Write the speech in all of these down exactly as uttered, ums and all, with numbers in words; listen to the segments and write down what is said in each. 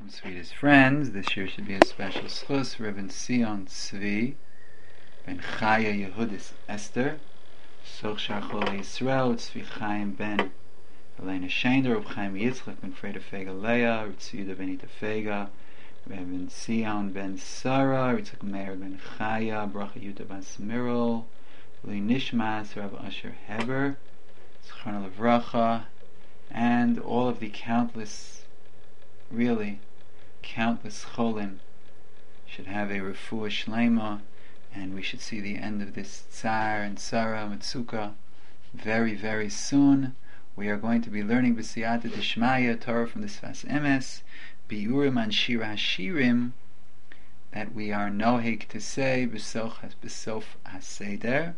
Welcome, sweetest friends. This year should be a special schus. Reverend Sion Tzvi ben Chaya Yehudis Esther, Soch Shar Chol Yisrael, Tzvi Chaim ben Elena Shender, Reb Chaim Yitzchak ben Freda Fega Leah, Ritzi Yuda ben Ita Fega, Reverend Sion ben Sarah, Ritzak Meir ben Chaya, Bracha Yuda bas Mirol, Li Nishmas, Rav Asher Heber, Zchron Levracha, and all of the countless really countless cholim should have a refuah shlema, and we should see the end of this tsar and tzara mitzukah very very soon. We are going to be learning b'siyata d'shmaya Torah from the Sfas Emes, biurim and shira hashirim, that we are noheg to say b'sof b'sof haseder.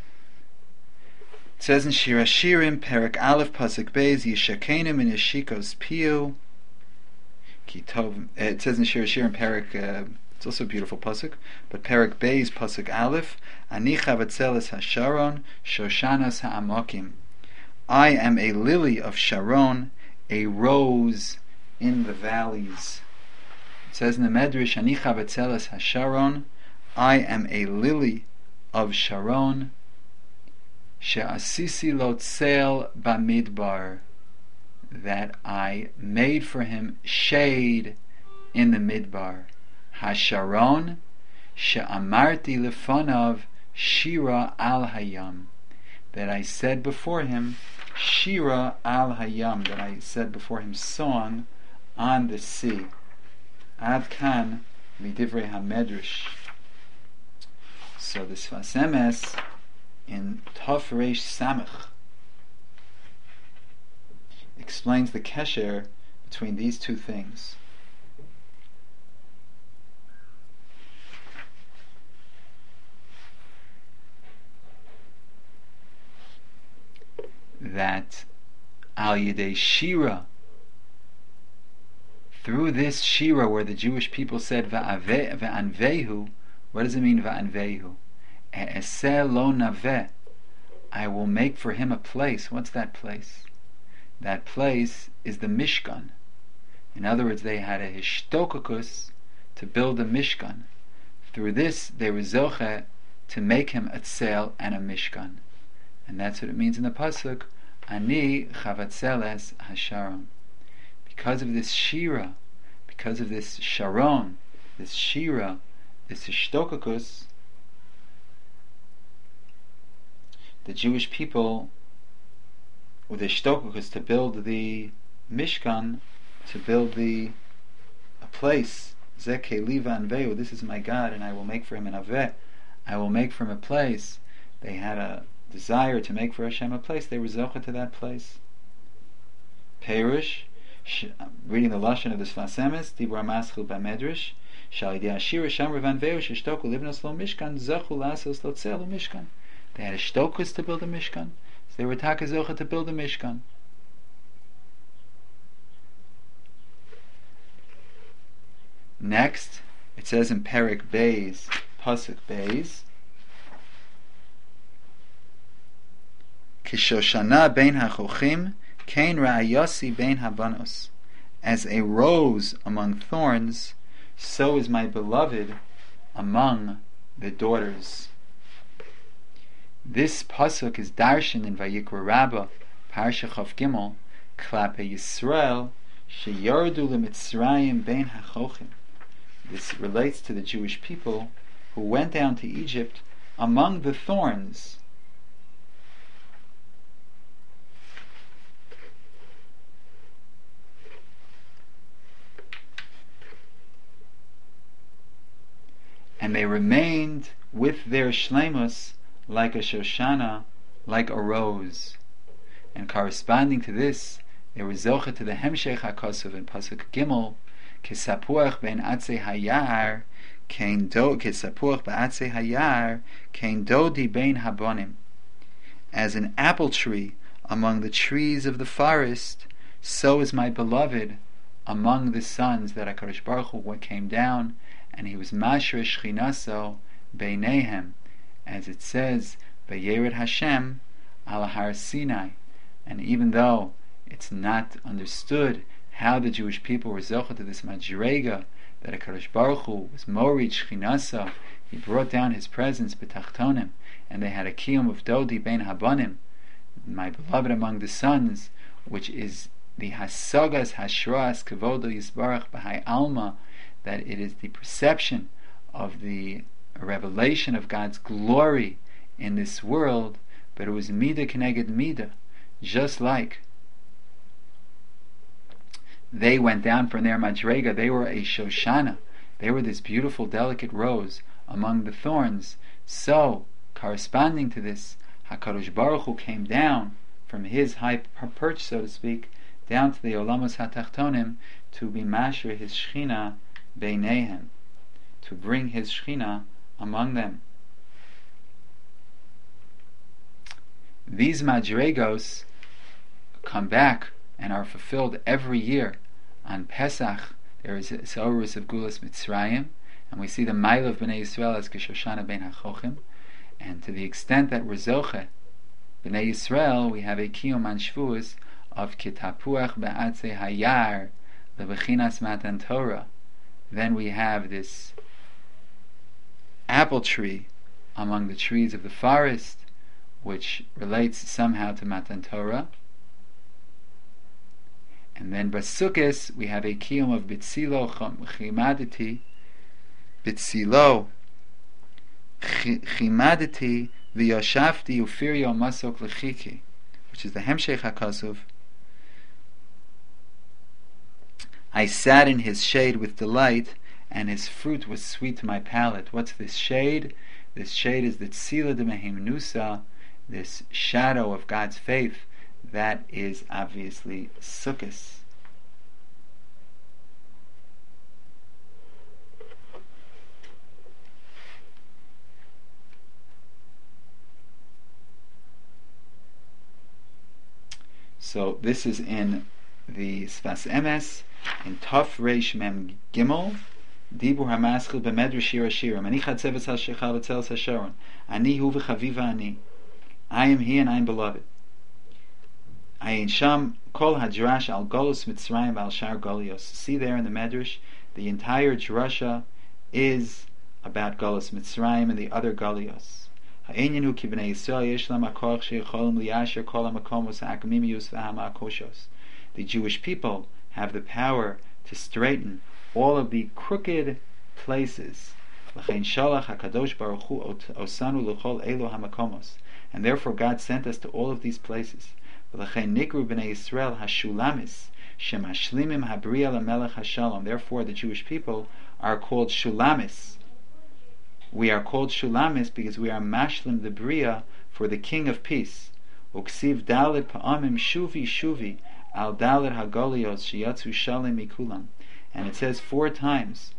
It says in Shir Hashirim, Perek Aleph, Pasuk Beis, Yishakenim in Yeshikos Piyu. It says in Shir Hashirim, Perek, uh, it's also a beautiful pasuk, but Perek Beis, Pasuk Aleph, Ani chavatzeles hasharon, Shoshanas ha'amokim. I am a lily of Sharon, a rose in the valleys. It says in the Medrash, Ani chavatzeles hasharon, I am a lily of Sharon, she'asisi lo tzel bamidbar, that I made for him shade in the midbar. Hasharon she'amarti lefonav shira al hayam, that I said before him shira al hayam, that I said before him song on the sea. Ad kan midivrei hamedrash. So the Sfas Emes in Tov Reish Samach explains the kesher between these two things. That al yidei shira, through this shira where the Jewish people said va'anvehu, what does it mean va'anvehu? E'eseh lo naveh, I will make for him a place. What's that place? That place is the Mishkan. In other words, they had a hishtokakus to build a Mishkan. Through this, they were zoche to make him a tzel and a Mishkan. And that's what it means in the pasuk, Ani chavatzeles hasharon. Because of this shira, because of this sharon, this shira, this hishtokakus, the Jewish people, with the shtokakus, to build the Mishkan, to build the a place. Zeke liva anveu, this is my God, and I will make for him an aveh. I will make for him a place. They had a desire to make for Hashem a place. They were zocha to that place. Perush, reading the lashon of the Sfas Emes, Dibur Maschil Bamedrash, Shal Yidei Ashira Sham Revanveu Sheshtoku Livnos Lo Mishkan Zachu Lasos Lo Tzelu Mishkan. They had a shtokus to build a Mishkan. They were takazocha to build a Mishkan. Next, it says in Perek Beis, Pasuk Beis, Kishoshana bein hachochim, kein ra'ayasi bein habanos. As a rose among thorns, so is my beloved among the daughters. This pasuk is darshan in Vayikra Rabbah, Parsha Chav Gimel, Klape Yisrael, sheyardu leMitzrayim bein hachochim. This relates to the Jewish people who went down to Egypt among the thorns. And they remained with their shleimus like a Shoshana, like a rose. And corresponding to this, they were zocha to the Hemshech HaKosov in Pasuk Gimel, Kesapuach ben Atzei Hayar, Kein do Kesapuach ba'atzei Hayar, Kein dodi ben Habonim. As an apple tree among the trees of the forest, so is my beloved among the sons that HaKadosh Baruch Hu came down, and he was Mashre Shchinaso Beinehem, as it says, Vayered Hashem al Har Sinai. And even though it's not understood how the Jewish people were zochah to this madrega, that HaKadosh Baruch Hu was morid shchinasa, he brought down his presence betachtonim, and they had a kiyum of dodi ben habanim, my beloved among the sons, which is the hasagas hashras kevodo yisbarach b'hai alma, that it is the perception of the revelation of God's glory in this world, but it was midah keneged midah, just like they went down from their madrega, they were a shoshana, they were this beautiful delicate rose among the thorns. So, corresponding to this, HaKadosh Baruch Hu came down from his high perch, so to speak, down to the Olamos HaTachtonim to be mashra his Shechina beinehem, to bring his Shechina among them. These madregos come back and are fulfilled every year. On Pesach, there is a Zorus of Gulas Mitzrayim, and we see the Mail of Bnei Yisrael as Keshoshana Ben HaChochim, and to the extent that we're Zoche, Bnei Yisrael, we have a Kiyum on Shavuos of Kitapuach Ba'atze Hayar Lebechinas Matan Torah. Then we have this apple tree among the trees of the forest, which relates somehow to Matan Torah. And then Basukis, we have a kiyum of Bitsilo Chimaditi, Bitsilo Chimaditi V'yoshafti Ufirio Masok Lechiki, which is the Hemshech HaKasuv. I sat in his shade with delight, and his fruit was sweet to my palate. What's this shade? This shade is the Tzila de Mehimnusa, this shadow of God's faith. That is obviously Sukkos. So this is in the Sfas Emes, in Tov Reish Mem Gimel, Dibur HaMaschil B'Medrash Shira Shirim, Ani Chatzeves HaShechal V'Tzeles HaSharon, Ani Hu V'Chaviva Ani, I am he and I am beloved. Ayin Sham Kol Hadrash Al Golus Mitzrayim Al Shar Golios. See there in the Medrash, the entire drasha is about Golus Mitzrayim and the other Golios. Ha'inyan hu ki b'nei Yisrael yesh lam ha'koach she'yecholim liyasher kol ha'makomos ha'akmimius v'ha'ma'akoshos. The Jewish people have the power to straighten all of the crooked places. L'chein shalach hakadosh baruch hu osanu l'chol elo ha'makomos. And therefore God sent us to all of these places. V'lechein nikru b'nei Yisrael hashulamis shemashlimim habriya lamelech hashalom. Therefore the Jewish people are called shulamis. We are called shulamis because we are mashlim the bria for the King of Peace. Uksiv dalet pa'amim shuvi shuvi al dalet hagolios sheyatzu shalim mikulam. And it says four times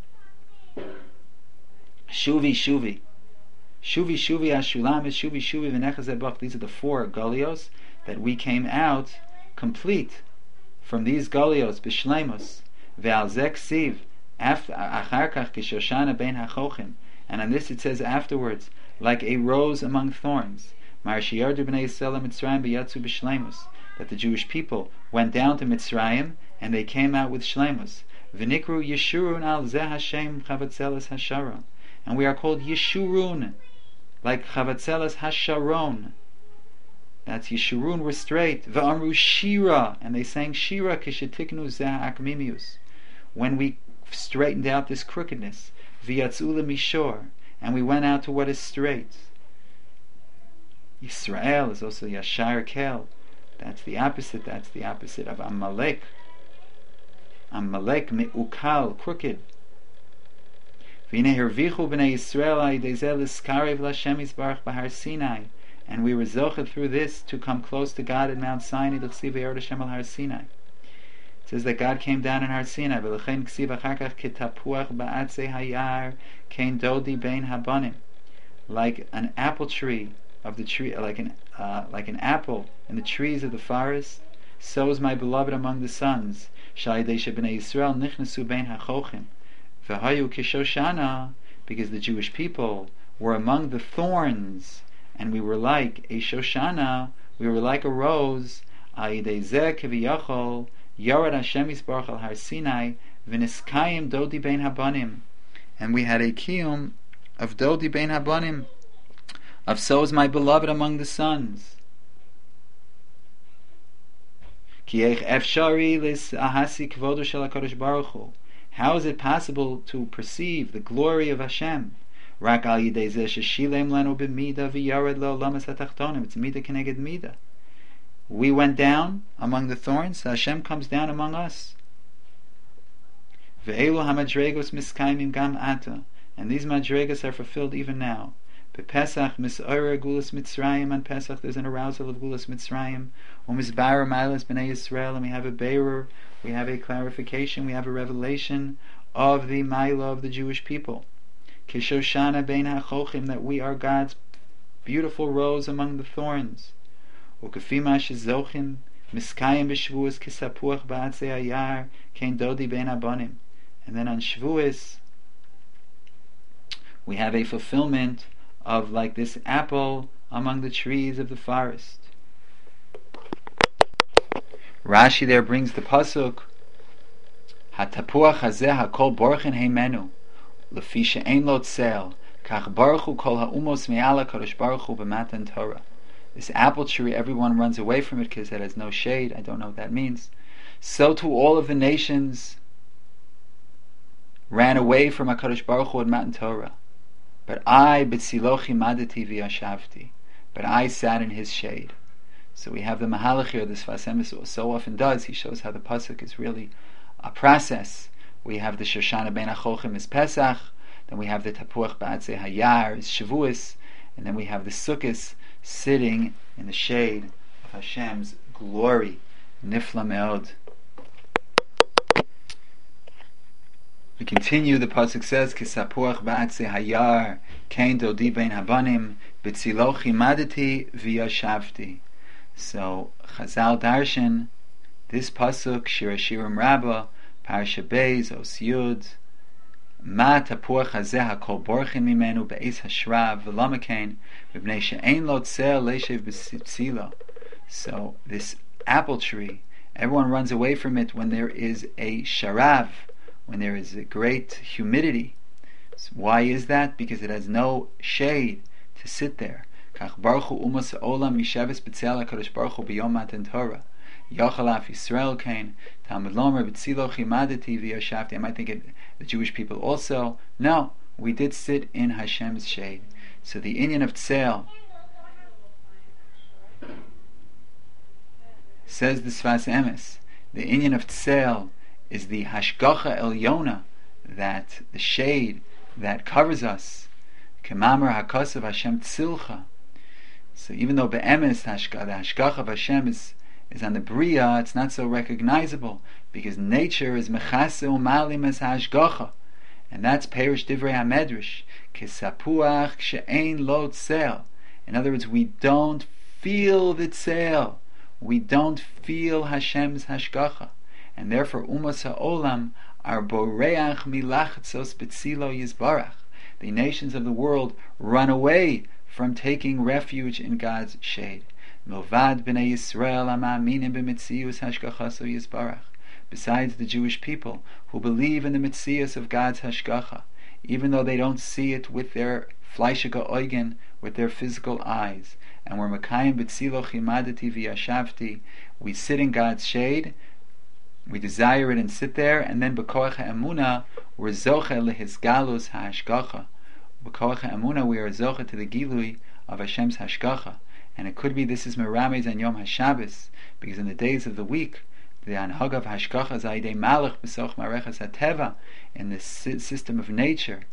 shuvi shuvi. Shuvi Shuvi Ashulamis, Shuvi Shuvi V'nechazebach. These are the four Golios that we came out complete from these Golios, B'Shleimus, Ve'alzek Siv, Acharkach Kishoshana Ben HaChochim. And on this it says afterwards, like a rose among thorns, Mar Sheyardu B'nei Yisrael Mitzrayim B'yatzu B'Shleimus, that the Jewish people went down to Mitzrayim and they came out with Shleimus. V'nikru Yeshurun Al Zeh Hashem Chavatzeles Hasharon. And we are called Yeshurun, like Chavatzeles Hasharon. That's Yeshurun, we're straight. V'amru Shira, and they sang Shira kishetiknu zeh akmimius, when we straightened out this crookedness. V'yatzula mishor, and we went out to what is straight. Yisrael is also Yashar Kel. That's the opposite. That's the opposite of Amalek. Amalek me'ukal, crooked. And we were zocheh through this to come close to God at Mount Sinai. It says that God came down in Har Sinai. Like an apple tree of the tree, like an uh, like an apple in the trees of the forest, so is my beloved among the sons. Because the Jewish people were among the thorns, and we were like a shoshana, we were like a rose, Yorad Hashem Yisbarach al Har Sinai v'niskayim Dodi bein Habanim, and we had a kiyum of Dodi bein Habanim, of so is my beloved among the sons. Ki eich efshari lis ahasi kvodo shel HaKadosh Baruch Hu. How is it possible to perceive the glory of Hashem? Rak al yidei zeh sheshilem lanu b'mida v'yared le'olamas hatachtonim. It's mida keneged mida. We went down among the thorns, so Hashem comes down among us. Ve'elu hamadregos miskaimim gam ata. And these madregos are fulfilled even now. Pesach mis'orer gulas Mitzrayim. On Pesach there's an arousal of gulas Mitzrayim. U'misbarer mailas b'nei Yisrael. And we have a bearer, we have a clarification, we have a revelation of the Maila of the Jewish people. Kishoshana bein ha'chochim, that we are God's beautiful rose among the thorns. U'kefima shezochim miskayim b'shvuas kisapuach ba'atzei hayar kein dodi bein habanim. And then on Shavuos we have a fulfillment of like this apple among the trees of the forest. Rashi there brings the pasuk, Hatapuach hazeh hakol borchen heimenu, lefi she'ein lo tzel, kach baruch hu kol ha'umos me'ala kadosh baruch hu b'matan Torah. This apple tree, everyone runs away from it because it has no shade. I don't know what that means. So too all of the nations ran away from HaKadosh Baruch Hu at Matan Torah. But I, b'tzilochi madati v'yashavti, but I sat in his shade. So we have the Mahalach here, this Sfas Emes so often does. He shows how the pasuk is really a process. We have the Shoshana ben Achochim is Pesach, then we have the Tapuach ba'atzei hayar is Shavuos, and then we have the Sukkos sitting in the shade of Hashem's glory. Nifla me'od. We continue, the pasuk says, Kisapuach ba'atzei hayar, kein dodi bein habanim, b'tzilochi madati v'yashavti. So, Chazal Darshan, this pasuk, Shir Hashirim Rabbah, Parsha Beis, Os Yud, Ma tapuach hazeh hakol borchin mimenu be'ez hashrav v'lamakein, v'bnei she'ein lo tzel leishev b'tzila. So, this apple tree, everyone runs away from it when there is a sharav, when there is a great humidity. So why is that? Because it has no shade to sit there. Kach baruch hu umas ha'olam misheves b'tzel HaKadosh Baruch Hu b'yom Matan Torah. Yachalaf Yisrael kain, Talmud Lomer b'tzilo chimadati v'yashavti. I might think it, the Jewish people also. No, we did sit in Hashem's shade. So the inyan of tzel, says the Sfas Emes, the inyan of tzel is the hashgacha elyona, that the shade that covers us. Kemamar hakasav Hashem tzilcha. So even though be'emes the hashgacha of Hashem is, is on the bria, it's not so recognizable because nature is mechase umalim as hashgacha, and that's perish divrei hamedrash kisapuach she'ein lo tzel. In other words, we don't feel the tzel, we don't feel Hashem's hashgacha. And therefore, umas ha'olam are boreach milachtzos betzilo yizbarach. The nations of the world run away from taking refuge in God's shade. Milvad b'nei Yisrael ama'aminim b'mitzius hashgachaso yizbarach. Besides the Jewish people who believe in the mitzius of God's hashgacha, even though they don't see it with their fleishiga oigen, with their physical eyes. And we're mekayim betzilo chimadati v'yashavti. We sit in God's shade, we desire it and sit there, and then b'koach ha'emuna we're zoche lehisgalus ha'ashgacha. B'koach ha'emuna we are zoche to the gilui of Hashem's hashgacha. And it could be this is merames and Yom HaShabbos, because in the days of the week the anhag of hashgacha is aidei malach b'soch marechas hateva, in the system of nature.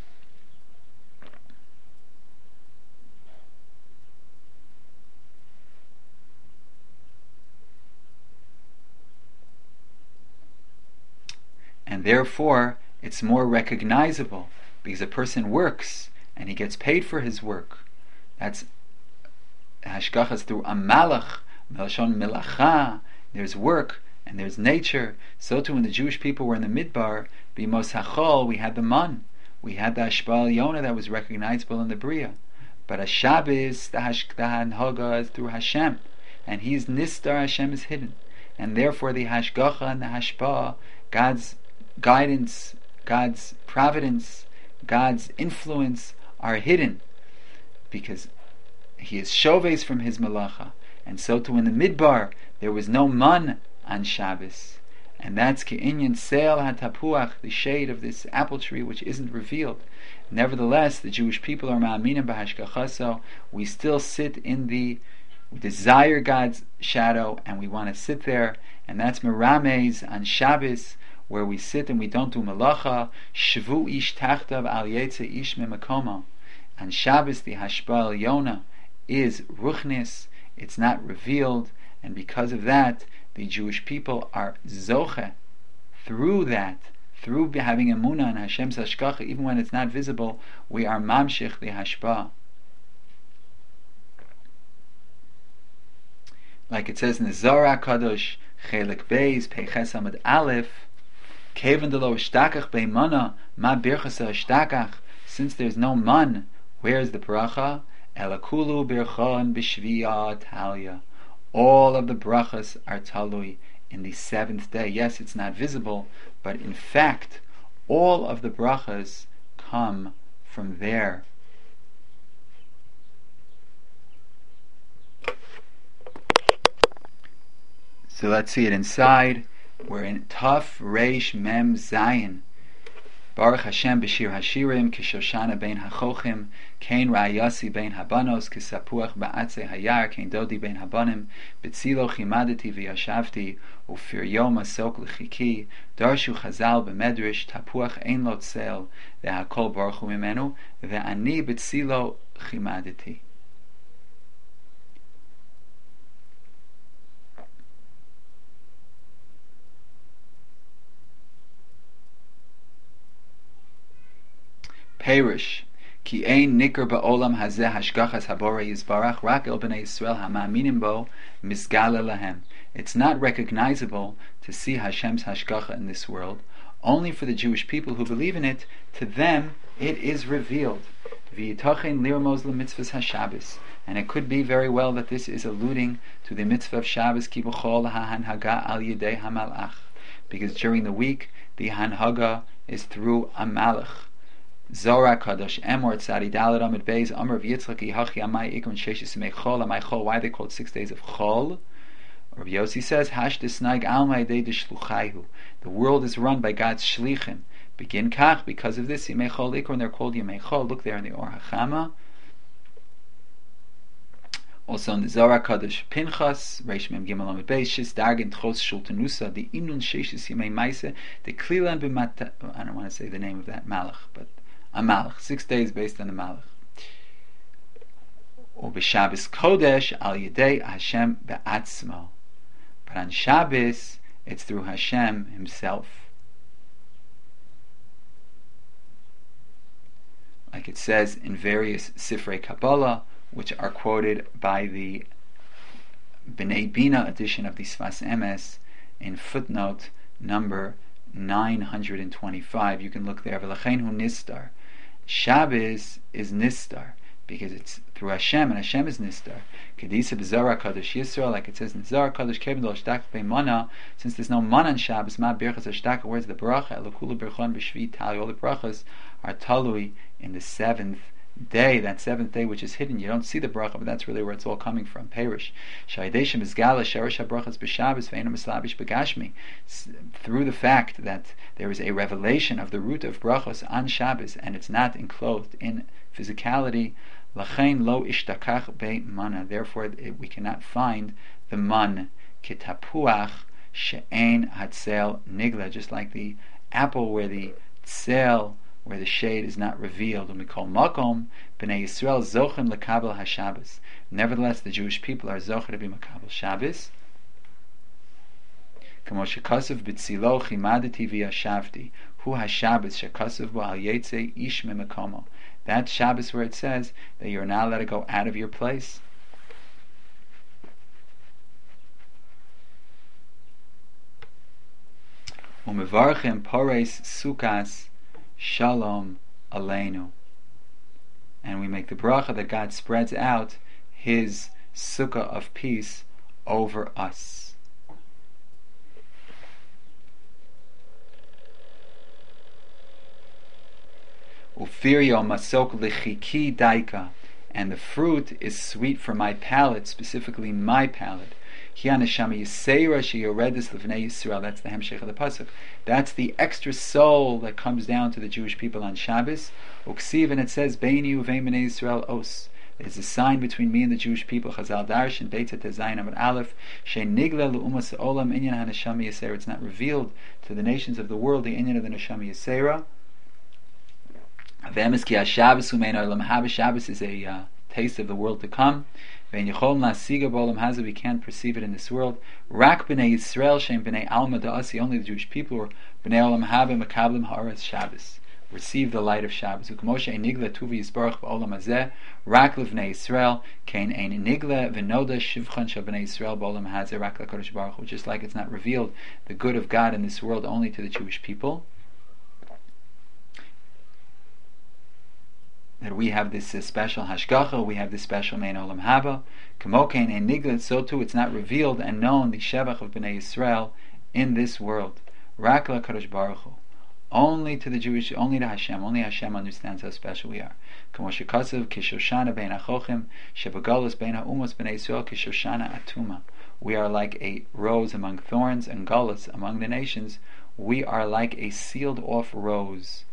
And therefore, it's more recognizable because a person works and he gets paid for his work. That's hashgachas through amalach, melashon melacha. There's work and there's nature. So too, when the Jewish people were in the midbar, b'mos hachol, we had the man, we had the hashbal yona that was recognizable in the bria. But a Shabbos, the hanhaga is through Hashem, and He's nistar. Hashem is hidden. and therefore the hashgacha and the hashpah, God's guidance, God's providence, God's influence are hidden, because He is shoves from His malacha. And so too in the midbar there was no man on Shabbos, and that's ke'inyan seil hatapuach, the shade of this apple tree which isn't revealed. Nevertheless, the Jewish people are ma'aminim b'hashgachaso. We still sit in the, we desire God's shadow, and we want to sit there, and that's merames on Shabbos, where we sit and we don't do malacha. Shvu ish tachtav al yetze ish memakomo. On Shabbos, the hashpah yona is ruchnis, it's not revealed, and because of that, the Jewish people are zoche through that, through having emunah and Hashem's hashgacha, even when it's not visible, we are mamshich the hashpah. Like it says in the Zohar Kadosh, Chelik Beis, Peiches Amud Aleph, Kevan delo ishtakach beimana, ma birchasa ishtakach. Since there's no man, where's the bracha? Elakulu birchon b'shviyah talya. All of the brachas are talui in the seventh day. Yes, it's not visible, but in fact, all of the brachas come from there. So let's see it inside. We're in Taf Reish Mem Zayin. Baruch Hashem b'shir hashirim, kishoshana bein hachochim, kein ra'ayasi bein habanos, kisapuach ba'atze hayar, kein dodi bein habanim, b'tzilo chimadati v'yashavti, ufir yom asok l'chiki, darshu chazal b'medrish, tapuach ein lo tzel, ve'hakol baruch hu mimenu, ve'ani b'tzilo chimadati. Perish, ki ein nikr ba'olam hazeh hashgachas habora yizbarach rak el b'nei Yisrael ha'ma'aminim bo misgala lahem. It's not recognizable to see Hashem's hashgacha in this world. Only for the Jewish people who believe in it, to them it is revealed. V'yitachen lirmoz l'mitzvahs haShabbos. And it could be very well that this is alluding to the mitzvah of Shabbos, ki b'chol ha'hanhaga al yedei hamalach. Because during the week, the hanhaga is through a malach. Zohar Kadosh Emor Tzadi Dalet Amud Beis Amar V'Yitzchak Yihachi Amai Ikron Sheshes Yemei Chol Amai Chol. Why are they called six days of Chol? Rabbi Yossi says Hash Desnaig Almai Dei Deshluchayhu. The world is run by God's shlichim. Begin Kach, because of this Yemei Chol Ikron, they're called Yemei Chol. Look there in the Or HaChama. Also in the Zohar Kadosh Pinchas Reish Mem Gimel Amud Beis Shis Dargin Tchos Shultanusa the Imnun Sheshes Yemei Maise the Klilan B'Mata. I don't want to say the name of that Malach, but a Malach, six days based on the Malach. Or b'Shabbos Kodesh al Yedei Hashem be'atzmo. But on Shabbos, it's through Hashem Himself. Like it says in various Sifrei Kabbalah, which are quoted by the B'nai Bina edition of the Sfas Emes in footnote number nine hundred twenty-five. You can look there. V'lachein hu nistar. Shabbos is nistar because it's through Hashem, and Hashem is nistar. Kedisa b'Zohar Kadosh Yisrael, like it says in Zohar Kadosh, Kevin lo shtaka be'mana. Since there's no man on Shabbos, ma birchas ashtaka. Where's the bracha? Elokulu birchon b'shvi tali. All the brachas are talui in the seventh day, that seventh day which is hidden. You don't see the bracha, but that's really where it's all coming from. Perish. Shaydeshem is gala sherish habrachas b'Shabbos ve'ena mislabish b'gashmi. Through the fact that there is a revelation of the root of brachos on Shabbos, and it's not enclosed in physicality. Lachein lo ishtakach be'mana. Therefore, it, we cannot find the man kitapuach she'ein hatzel nigla. Just like the apple where the tzel, where the shade is not revealed. And we call makom b'nei Yisrael zochen lekabel haShabbos. Nevertheless, the Jewish people are zocher to be makabel Shabbos. Kamo shekasav b'tzilo chimadati v'yashavti hu haShabbos shekasav bo al yetze ish memakomo. That Shabbos where it says that you're not allowed to go out of your place. Umevarchem pores sukas Shalom Aleinu. And we make the bracha that God spreads out His sukkah of peace over us. Ufirio masok lichiki daika, and the fruit is sweet for my palate, specifically my palate. That's the hemshech of the pasuk. That's the extra soul that comes down to the Jewish people on Shabbos. Uksiv, and it says, Beini uvein bnei Yisrael os. There's a sign between me and the Jewish people. Chazal Darshan Beitzat Tezayin Amud Aleph. Shein nigla l'umas olam inyan haneshama yisera. It's not revealed to the nations of the world the inyan of the neshama yisera. Ve'emes ki ha-Shabbos umein olam haba. Shabbos is a uh, taste of the world to come. We can't perceive it in this world. Rak b'nei Yisrael shem b'nei alma da'asi. Only the Jewish people were b'nei olam haba makablim ha'aretz Shabbos. Receive the light of Shabbos. U'kmoshe ein nigla tuvi yisbarach ba'olam hazeh. Rak l'vnei Yisrael kein ein nigla v'noda shivchan shel b'nei Yisrael ba'olam hazeh rak l'kodesh baruch Hu. Just like it's not revealed the good of God in this world only to the Jewish people, that we have this uh, special hashgacha, we have this special mein olam haba. Kamokein and niglet, so too it's not revealed and known the shevach of bnei Yisrael in this world. Rak l'kadosh baruch Hu. Only to the Jewish, only to Hashem, only Hashem understands how special we are. Kamo shekasav kishoshana bein achochim shebagalus bein ha'umos bnei Yisrael kishoshana atuma. We are like a rose among thorns and galus among the nations. We are like a sealed off rose.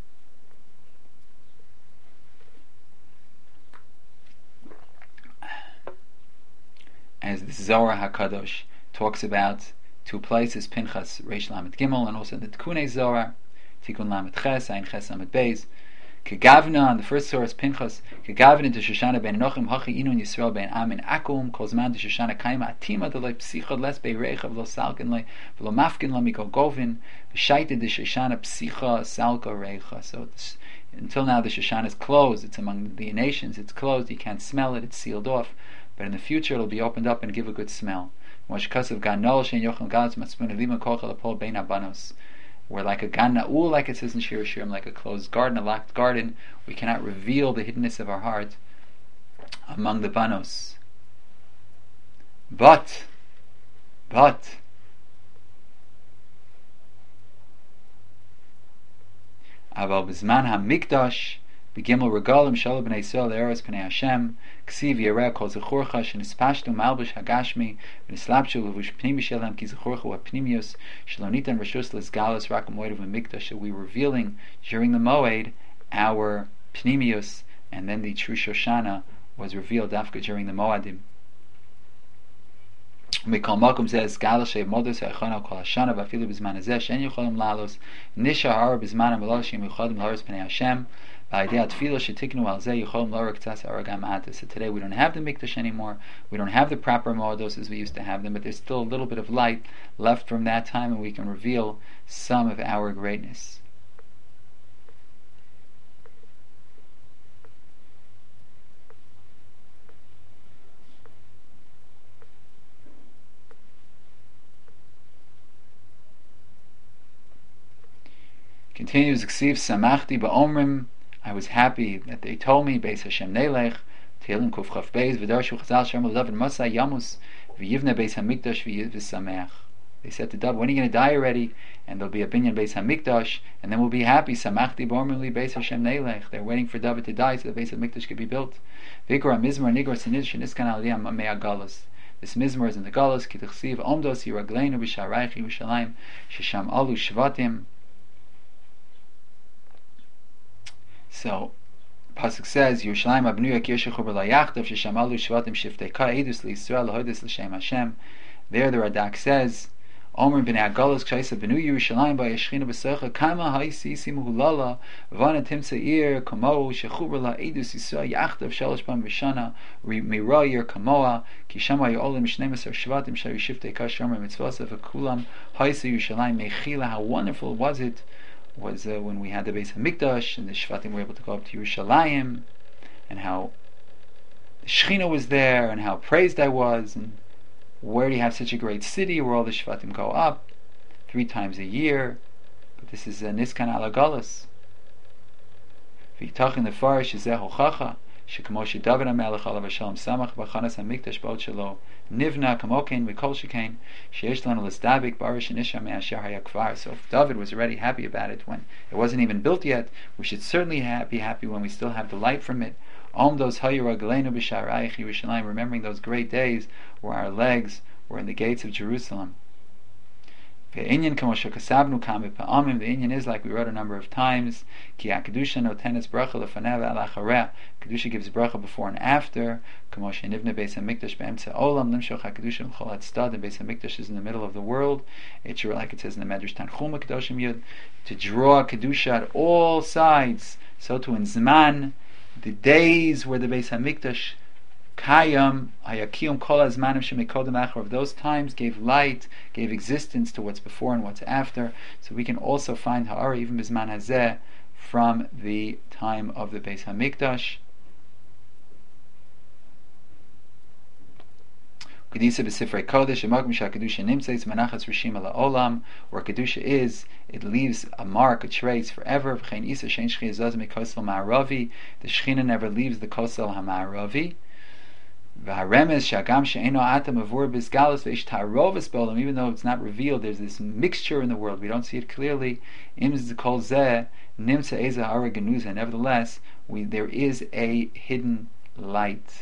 As the Zohar HaKadosh talks about two places, Pinchas Reish Lamed Gimel, and also the Tikkun Zohar, Tikkun Lamed Ches, Ein Ches Lamed Beis, Kegavna, and the first source, Pinchas, Kegavna to Shoshana ben Nochim, Hachi Inun Yisrael ben Amin Akum, Kozman to Shoshana Kaima, Atima de le Psichod, Les Bei Rechav, Lo Salkin le, Velo Mafkin le Miko Govin, V'shaita de Shoshana Psicha, Salka Recha. So this, until now the Shoshana is closed, it's among the nations, it's closed, you can't smell it, it's sealed off. But in the future it'll be opened up and give a good smell. We're like a gan na'ul, like it says in Shir Shirim, like a closed garden, a locked garden. We cannot reveal the hiddenness of our heart among the banos. But, but, aval b'zman ha-mikdash, Begimel regalim shalom b'nei Yisrael eretz b'nei Hashem ksiv yireh kol zechurcha shenispashtu malbush hagashmi v'nislapshu levush pnimi shelhem ki zechurcha v'pnimius shelo nitan reshus lesgalos rak moed v'mikdash. We were revealing during the Moed our pnimius, and then the true Shoshana was revealed after during the Moadim. Mikol makom zeh galos shev modus ha'echana kol hashana v'afilu b'zman hazeh she'en yocholim lalos nisha har b'zman ha'melol she'im yocholim laros b'nei Hashem. So today we don't have the Mikdash anymore, we don't have the proper Moedos as we used to have them, but there's still a little bit of light left from that time, and we can reveal some of our greatness. Continues, Ksiv Samachti Ba'omrim, I was happy that they told me, Beis Hashem Nelech, Tehillim Kuf Chaf Beis, V'darshu Chazal Shem L'David Masa Yamus, V'yivne Beis HaMikdash V'yisameach. They said to David, when are you going to die already? And there'll be a binyan Beis HaMikdash, and then we'll be happy. Samachti B'omrim Li Beis Hashem Nelech. They're waiting for David to die so the Beis HaMikdash could be built. Vikra Mizmar Nigor Sinid Sheniskan Aliyah Mea Galus. This Mizmar is in the Galus, Ki T'chsiv Omdos Yiragleinu B'Sharayich Yerushalayim, Shesham Alu Shvatim. So, Pasuk says, Yerushalayim abnuya ki yeshachur b'layachtav sheshamalu shvatim shiftei ka edus liYisrael lahodis l'shem Hashem. There the Radak says, Omer b'nei Agalos k'shaisa b'nu Yerushalayim b'yashchina b'socha kama ha'isi simu hulala v'ana timtza ir kamo shechur la edus Yisrael yachtav shalosh pam v'shana mira ir kamoa ki shama yo'olim shneimesar shvatim shayu shiftei ka shomer mitzvasa v'kulam ha'isi Yerushalayim mechila. How wonderful was it was uh, when we had the Beis HaMikdash and the Shvatim were able to go up to Yerushalayim, and how the Shechina was there, and how praised I was, and where do you have such a great city where all the Shvatim go up three times a year? But this is a Niskan ala Galus. V'yitachin the Farish is Hochacha Shekamoshi David HaMelech Alav Shalom Samach B'chanas HaMikdash B'ot Shelo Nivna Kamokein Mikol Shekain Sheish Lanu L'Stabik Barish Nisha Me'asher Hayakvar. So if David was already happy about it when it wasn't even built yet, we should certainly be happy when we still have delight from it. Om those Hayuragaleinu B'Sharayich Yerushalayim, remembering those great days where our legs were in the gates of Jerusalem. The Inyan is, like we wrote a number of times, Ki Kedusha notenes bracha lefanev alachareh. Kedusha gives bracha before and after. K'moshe nivne Beis Hamikdash be'emtze olam limshoch Kedusha l'chol hatzad. And Beis Hamikdash is in the middle of the world. It's like it says in the Medrash Tanchuma Kedoshim Yud, to draw Kedusha at all sides. So to in Zman, the days where the Beis Hamikdash Kayam, Hayakiyum Kol Azmanim Shemekodem Achar, of those times gave light, gave existence to what's before and what's after. So we can also find Ha'ara even Bizman Hazeh from the time of the Beis Hamikdash. Kedusha b'Sifrei Kodesh, Emagim Sha'Kedusha Nimtzeis Menachas Rishim Ala Olam. Where Kedusha is, it leaves a mark, a trace forever. V'chein Isa Shein Shchi Azaz Mikosel Ma'aravi. The Shechina never leaves the Kosel HaMa'aravi. Even though it's not revealed, there's this mixture in the world, we don't see it clearly. Nevertheless, we, there is a hidden light.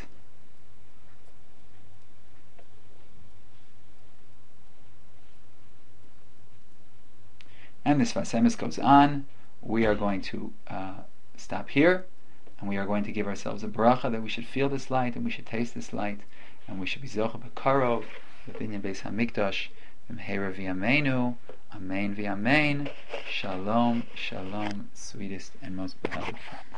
And this Vasemis goes on. We are going to uh, stop here. And we are going to give ourselves a bracha that we should feel this light and we should taste this light and we should be zocha b'karov b'binyan Beis Hamikdash b'mheira v'yameinu amen v'yamein. Shalom, shalom, sweetest and most beloved friend.